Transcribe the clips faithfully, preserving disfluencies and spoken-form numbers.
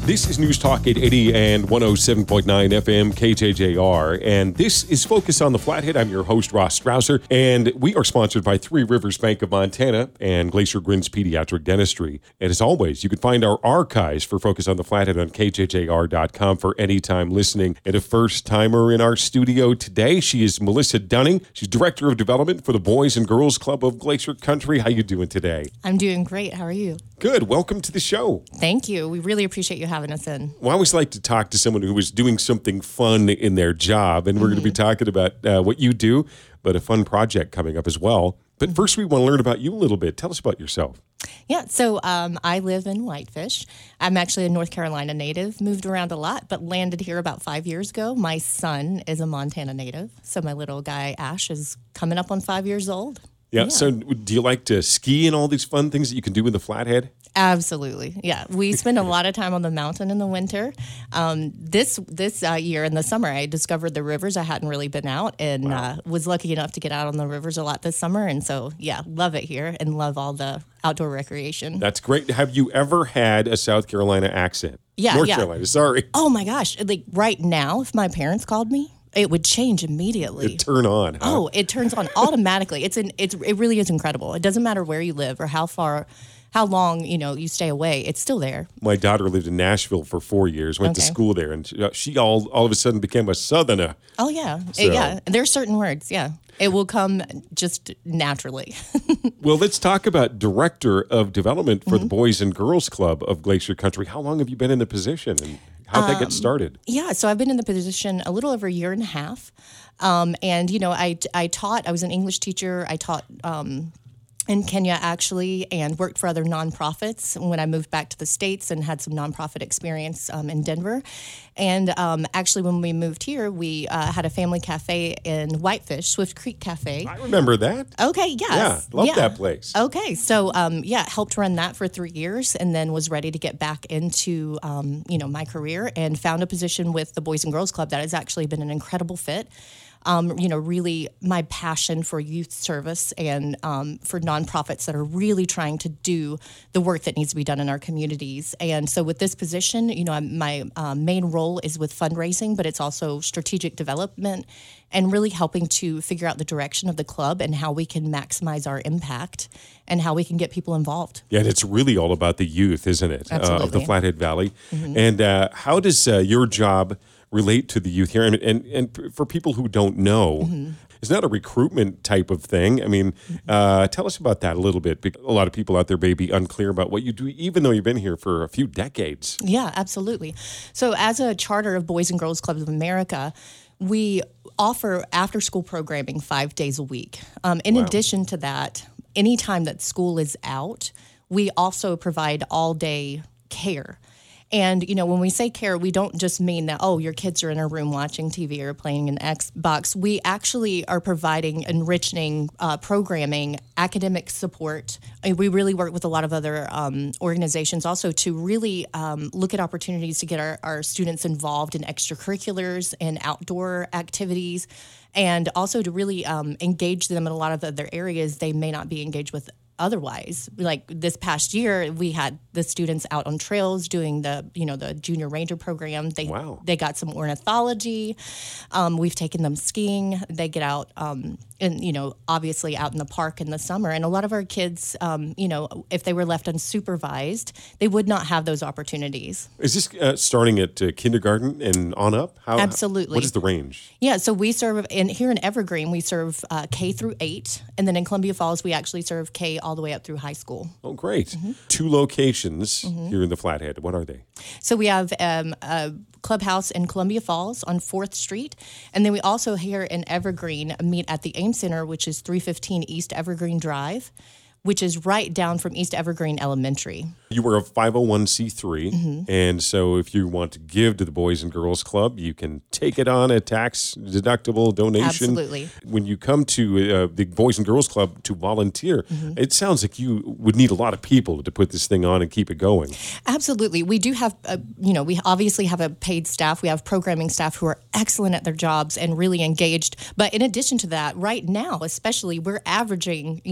This is News Talk eight eighty and one oh seven point nine F M K J J R, and this is Focus on the Flathead. I'm your host, Ross Strausser, and we are sponsored by Three Rivers Bank of Montana and Glacier Grins Pediatric Dentistry. And as always, you can find our archives for Focus on the Flathead on K J J R dot com for anytime listening. And a first-timer in our studio today, she is Melissa Dunning. She's Director of Development for the Boys and Girls Club of Glacier Country. How you doing today? I'm doing great. How are you? Good. Welcome to the show. Thank you. We really appreciate you having us in. Well, I always like to talk to someone who is doing something fun in their job, and we're mm-hmm. going to be talking about uh, what you do, but a fun project coming up as well. But first, we want to learn about you a little bit. Tell us about yourself. Yeah, so um, I live in Whitefish. I'm actually a North Carolina native, moved around a lot, but landed here about five years ago. My son is a Montana native, so my little guy, Ash, is coming up on five years old. Yeah, yeah. So do you like to ski and all these fun things that you can do in the Flathead? Absolutely. Yeah. We spend a lot of time on the mountain in the winter. Um, this this uh, year in the summer, I discovered the rivers. I hadn't really been out and wow. uh, was lucky enough to get out on the rivers a lot this summer. And so, yeah, love it here and love all the outdoor recreation. That's great. Have you ever had a South Carolina accent? Yeah. North yeah. Carolina, sorry. Oh, my gosh. Like right now, if my parents called me, it would change immediately. It'd turn on. Huh? Oh, it turns on automatically. It's an it's it really is incredible. It doesn't matter where you live or how far, how long you know you stay away. It's still there. My daughter lived in Nashville for four years. Went okay. to school there, and she, she all all of a sudden became a Southerner. Oh yeah, So. It, yeah. There's certain words. Yeah, it will come just naturally. Well, let's talk about Director of Development for mm-hmm. the Boys and Girls Club of Glacier Country. How long have you been in the position, and how'd um, that get started? Yeah, so I've been in the position a little over a year and a half. Um, and, you know, I, I taught, I was an English teacher. I taught um, in Kenya, actually, and worked for other nonprofits when I moved back to the States and had some nonprofit experience um, in Denver. And um, actually, when we moved here, we uh, had a family cafe in Whitefish, Swift Creek Cafe. I remember that. Okay, yes. Yeah, love yeah. that place. Okay, so, um, yeah, helped run that for three years and then was ready to get back into, um, you know, my career and found a position with the Boys and Girls Club that has actually been an incredible fit. Um, you know, really my passion for youth service and um, for nonprofits that are really trying to do the work that needs to be done in our communities. And so with this position, you know, I'm, my uh, main role is with fundraising, but it's also strategic development and really helping to figure out the direction of the club and how we can maximize our impact and how we can get people involved. Yeah, and it's really all about the youth, isn't it, uh, of the Flathead Valley? Mm-hmm. And uh, how does uh, your job relate to the youth here? And, and, and for people who don't know, mm-hmm. it's not a recruitment type of thing. I mean, uh, tell us about that a little bit. Because a lot of people out there may be unclear about what you do, even though you've been here for a few decades. Yeah, absolutely. So as a charter of Boys and Girls Clubs of America, we offer after-school programming five days a week. Um, in wow. addition to that, anytime that school is out, we also provide all-day care. And, you know, when we say care, we don't just mean that, oh, your kids are in a room watching T V or playing an Xbox. We actually are providing enriching uh, programming, academic support. And we really work with a lot of other um, organizations also to really um, look at opportunities to get our, our students involved in extracurriculars and outdoor activities, and also to really um, engage them in a lot of other areas they may not be engaged with otherwise. Like this past year, we had the students out on trails doing the, you know, the junior ranger program. They wow. they got some ornithology. Um, we've taken them skiing. They get out um, and, you know, obviously out in the park in the summer. And a lot of our kids, um, you know, if they were left unsupervised, they would not have those opportunities. Is this uh, starting at uh, kindergarten and on up? How, Absolutely. What is the range? Yeah, so we serve, in here in Evergreen, we serve uh, K through eight. And then in Columbia Falls, we actually serve K all the way up through high school. Oh, great. Mm-hmm. Two locations mm-hmm. here in the Flathead. What are they? So we have um, a clubhouse in Columbia Falls on fourth Street. And then we also here in Evergreen meet at the Ames Center, which is three fifteen East Evergreen Drive, which is right down from East Evergreen Elementary. You were a five oh one c three, mm-hmm. and so if you want to give to the Boys and Girls Club, you can take it on a tax-deductible donation. Absolutely. When you come to uh, the Boys and Girls Club to volunteer, mm-hmm. it sounds like you would need a lot of people to put this thing on and keep it going. Absolutely. We do have, a, you know, we obviously have a paid staff. We have programming staff who are excellent at their jobs and really engaged. But in addition to that, right now, especially, we're averaging, you know,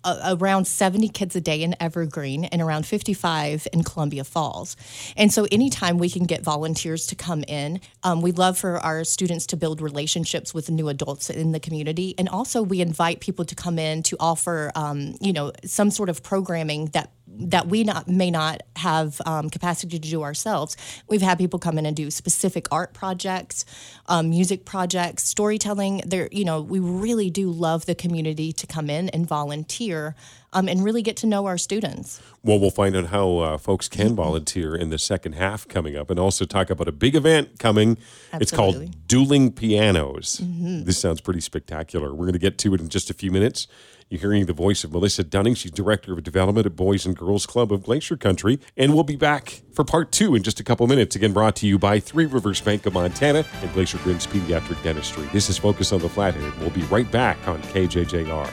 uh, around seventy kids a day in Evergreen and around fifty-five in Columbia Falls. And so anytime we can get volunteers to come in, um, we love for our students to build relationships with new adults in the community. And also we invite people to come in to offer, um, you know, some sort of programming that that we not may not have um, capacity to do ourselves. We've had people come in and do specific art projects, um, music projects, storytelling. There, you know, we really do love the community to come in and volunteer um, and really get to know our students. Well, we'll find out how uh, folks can volunteer in the second half coming up, and also talk about a big event coming. Absolutely. It's called Dueling Pianos. Mm-hmm. This sounds pretty spectacular. We're going to get to it in just a few minutes. You're hearing the voice of Melissa Dunning. She's Director of Development at Boys and Girls Club of Glacier Country. And we'll be back for part two in just a couple minutes. Again, brought to you by Three Rivers Bank of Montana and Glacier Grins Pediatric Dentistry. This is Focus on the Flathead. We'll be right back on K J J R.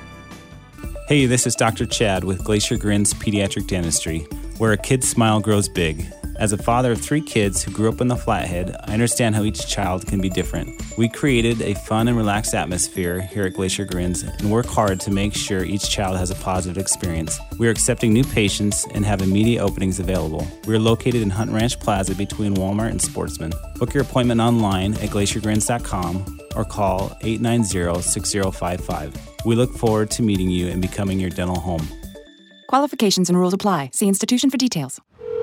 Hey, this is Doctor Chad with Glacier Grins Pediatric Dentistry, where a kid's smile grows big. As a father of three kids who grew up in the Flathead, I understand how each child can be different. We created a fun and relaxed atmosphere here at Glacier Grins and work hard to make sure each child has a positive experience. We are accepting new patients and have immediate openings available. We are located in Hunt Ranch Plaza between Walmart and Sportsman. Book your appointment online at glacier grins dot com or call eight nine zero, six zero five five. We look forward to meeting you and becoming your dental home. Qualifications and rules apply. See institution for details.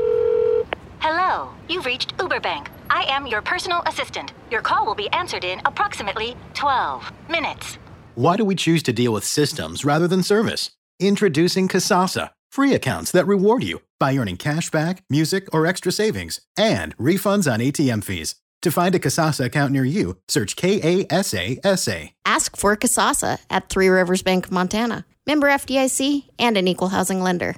Hello, you've reached Uberbank. I am your personal assistant. Your call will be answered in approximately twelve minutes. Why do we choose to deal with systems rather than service? Introducing Kasasa, free accounts that reward you by earning cash back, music, or extra savings, and refunds on A T M fees. To find a Kasasa account near you, search K A S A S A. Ask for Kasasa at Three Rivers Bank of Montana. Member F D I C and an equal housing lender.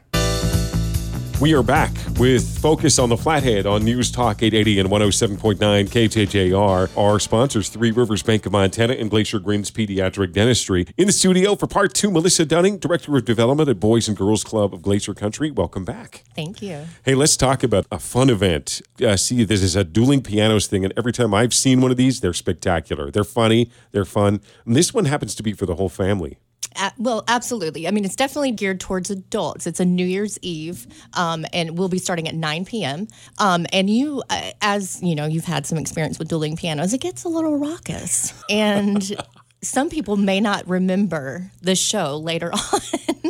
We are back with Focus on the Flathead on News Talk eight eighty and one oh seven point nine K J J R. Our sponsors, Three Rivers Bank of Montana and Glacier Grins Pediatric Dentistry. In the studio for part two, Melissa Dunning, Director of Development at Boys and Girls Club of Glacier Country. Welcome back. Thank you. Hey, let's talk about a fun event. Uh, see, this is a dueling pianos thing, and every time I've seen one of these, they're spectacular. They're funny, they're fun. And this one happens to be for the whole family. Uh, well, absolutely. I mean, it's definitely geared towards adults. It's a New Year's Eve, um, and we'll be starting at nine p.m. Um, and you, uh, as you know, you've had some experience with dueling pianos. It gets a little raucous, and some people may not remember the show later on.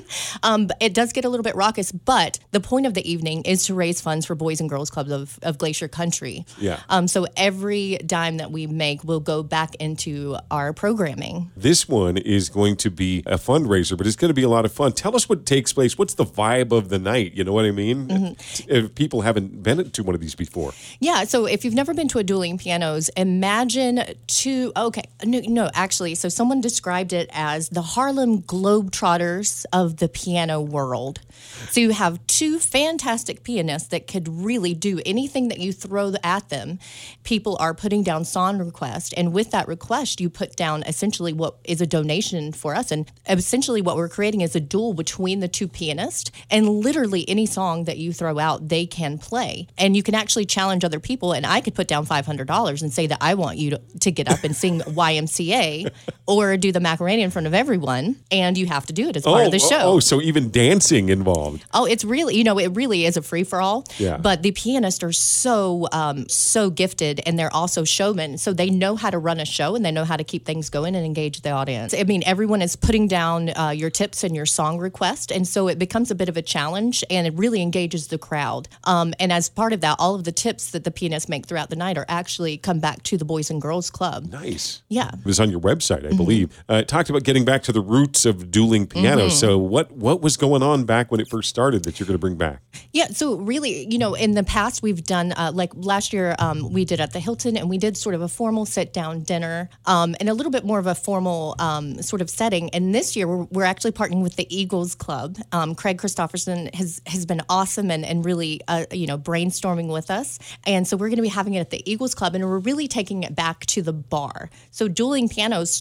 um, but it does get a little bit raucous, but the point of the evening is to raise funds for Boys and Girls Clubs of, of Glacier Country. Yeah. Um, so every dime that we make will go back into our programming. This one is going to be a fundraiser, but it's going to be a lot of fun. Tell us what takes place. What's the vibe of the night? You know what I mean? Mm-hmm. If people haven't been to one of these before. Yeah. So if you've never been to a dueling pianos, imagine two. Okay. No, no actually. So someone described it as the Harlem Globetrotters of the piano world. So you have two fantastic pianists that could really do anything that you throw at them. People are putting down song requests, and with that request, you put down essentially what is a donation for us. And essentially what we're creating is a duel between the two pianists, and literally any song that you throw out, they can play. And you can actually challenge other people, and I could put down five hundred dollars and say that I want you to, to get up and sing Y M C A or do the Macarena in front of everyone, and you have to do it as part oh, of the show. Oh, so even dancing involved. Oh, it's really, you know, it really is a free-for-all. Yeah. But the pianists are so, um, so gifted, and they're also showmen, so they know how to run a show, and they know how to keep things going and engage the audience. I mean, everyone is putting down uh, your tips and your song request, and so it becomes a bit of a challenge, and it really engages the crowd. Um, and as part of that, all of the tips that the pianists make throughout the night are actually come back to the Boys and Girls Club. Nice. Yeah. It was on your website, I mm-hmm. believe. Uh, it talked about getting back to the roots of dueling pianos. Mm-hmm. So what, what was going on back when it first started that you're going to bring back? Yeah, so really, you know, in the past we've done, uh, like last year um, we did at the Hilton, and we did sort of a formal sit-down dinner um, and a little bit more of a formal um, sort of setting. And this year we're, we're actually partnering with the Eagles Club. Um, Craig Christopherson has, has been awesome and, and really, uh, you know, brainstorming with us. And so we're going to be having it at the Eagles Club, and we're really taking it back to the bar. So dueling pianos started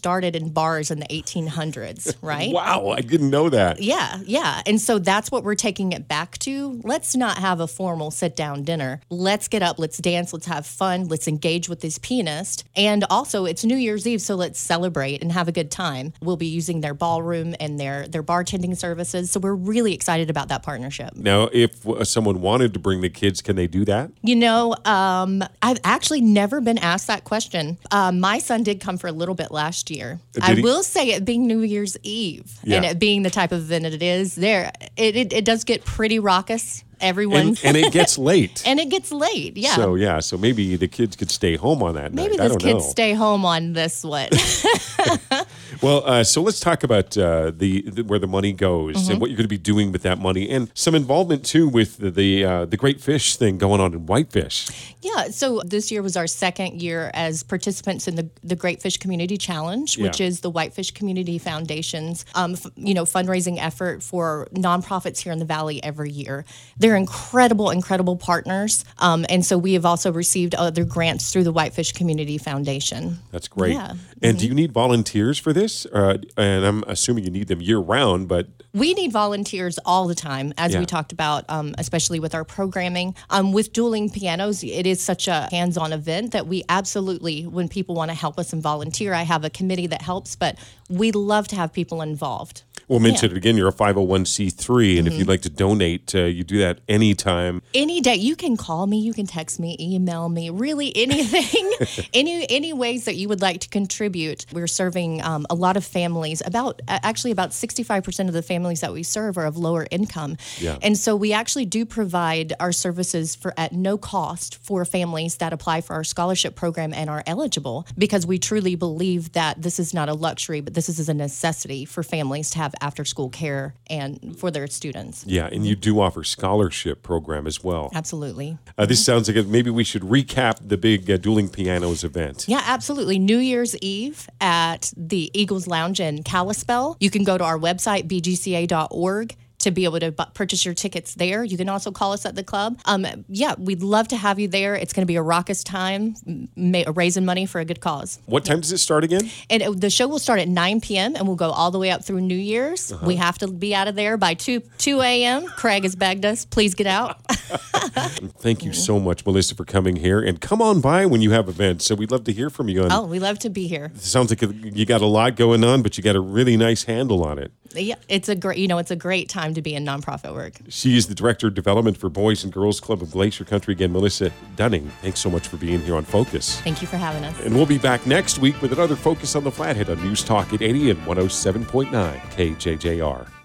started in bars in the eighteen hundreds, right? Wow, I didn't know that. Yeah, yeah. And so that's what we're taking it back to. Let's not have a formal sit-down dinner. Let's get up, let's dance, let's have fun, let's engage with this pianist. And also, it's New Year's Eve, so let's celebrate and have a good time. We'll be using their ballroom and their, their bartending services, so we're really excited about that partnership. Now, if uh, someone wanted to bring the kids, can they do that? You know, um, I've actually never been asked that question. Uh, my son did come for a little bit last year. Did I he? will say it being New Year's Eve Yeah. and it being the type of event it is, there it, it, it does get pretty raucous. Everyone. And, and it gets late. And it gets late, yeah. So, yeah, so maybe the kids could stay home on that Maybe night. I this don't kid know. stay home on this one. Well, uh, so let's talk about uh, the, the where the money goes Mm-hmm. and what you're going to be doing with that money, and some involvement too with the the, uh, the Great Fish thing going on in Whitefish. Yeah, so this year was our second year as participants in the, the Great Fish Community Challenge, which Yeah. is the Whitefish Community Foundation's um, f- you know fundraising effort for nonprofits here in the Valley every year. They're incredible, incredible partners, um, and so we have also received other grants through the Whitefish Community Foundation. That's great. Yeah. And do you need volunteers for this? Uh, and I'm assuming you need them year round, but We need volunteers all the time, as Yeah. we talked about, um, especially with our programming. Um, with dueling pianos, it is such a hands-on event that we absolutely, when people want to help us and volunteer, I have a committee that helps, but we love to have people involved. we'll mention it again. You're a five oh one c three, and Mm-hmm. if you'd like to donate, uh, you do that anytime. Any day, you can call me, you can text me, email me, really anything, any any ways that you would like to contribute. We're serving um, a lot of families. About actually about sixty-five percent of the families that we serve are of lower income, Yeah. and so we actually do provide our services for at no cost for families that apply for our scholarship program and are eligible, because we truly believe that this is not a luxury, but this is a necessity for families to have after-school care and for their students. Yeah, and you do offer scholarship program as well. Absolutely. Uh, this sounds like a, maybe we should recap the big uh, Dueling Pianos event. Yeah, absolutely. New Year's Eve at the Eagles Lounge in Kalispell. You can go to our website, b g c a dot org, to be able to bu- purchase your tickets there. You can also call us at the club. Um, yeah, we'd love to have you there. It's going to be a raucous time, ma- raising money for a good cause. What time does it start again? And it, the show will start at nine p.m. and we'll go all the way up through New Year's. Uh-huh. We have to be out of there by two a.m. Craig has begged us, please get out. Thank you so much, Melissa, for coming here. And come on by when you have events. So we'd love to hear from you. And Oh, we love to be here. it sounds like you got a lot going on, but you got a really nice handle on it. Yeah, it's a great, you know, it's a great time to be in nonprofit work. She is the Director of Development for Boys and Girls Club of Glacier Country. Again, Melissa Dunning, thanks so much for being here on Focus. Thank you for having us. And we'll be back next week with another Focus on the Flathead on News Talk at eighty and one oh seven point nine K J J R.